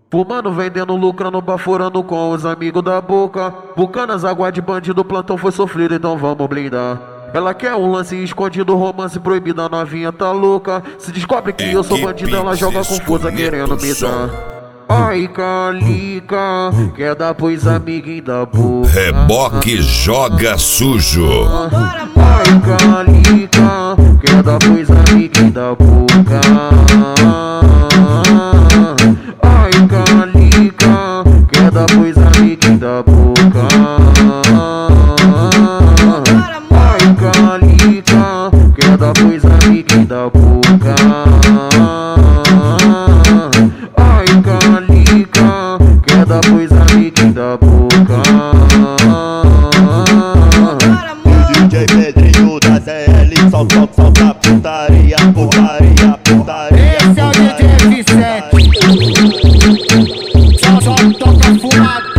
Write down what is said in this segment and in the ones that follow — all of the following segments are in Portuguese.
Fumando, vendendo, lucrando, baforando com os amigos da boca. Bucanas, água de bandido, plantão foi sofrido, então vamos blindar. Ela quer um lance escondido, romance proibido, a novinha tá louca. Se descobre que eu sou bandido, ela joga confusa querendo me dar. Ai, Calica, quer dar pros amiguinhos da boca. Reboque joga sujo. Ai, Calica, quer dar pros amiguinhos da boca. Ai, Calica, quer dar pros amiguinhos da boca. Ai, Calica, quer dar pros amiguinhos da boca. Ai, Calica, quer dar pros amiguinhos da boca. O DJ Pedrinho da ZL solta putaria, putaria, putaria. Esse é o DJ F7. Só toca fumada.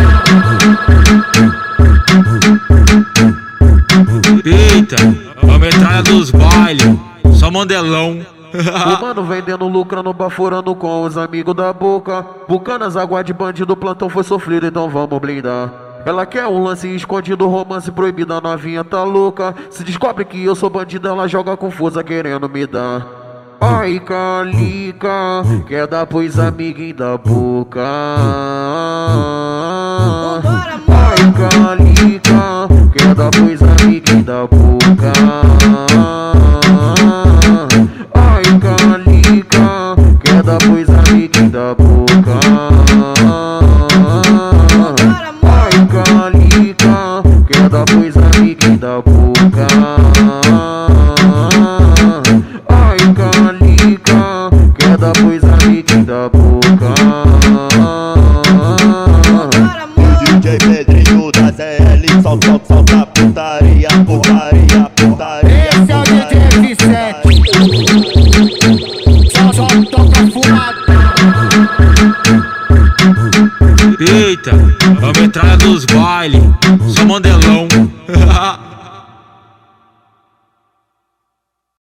Eita, a metralha dos bailes, só mandelão. Fumando, vendendo, lucrando, baforando com os amigos da boca. Bucanas, água de bandido, plantão foi sofrido, então vamos blindar. Ela quer um lance escondido, romance proibido, a novinha tá louca. Se descobre que eu sou bandido, ela joga confusa querendo me dar. Ai, Calica, quer dar pros amiguinhos da boca. Ai, Calica, quer dar pros amiguinhos da boca. Ai, Calica, quer dar pros amiguinhos da boca. Ai, Calica, quer dar pros amiguinhos da boca. Ai, Calica, quer dar pros amiguinhos da boca. O DJ Pedrinho da ZL solta putaria, putaria, putaria. Esse é o DJ F7. Só toca fumada. Eita, a metralha dos bailes, só mandelão.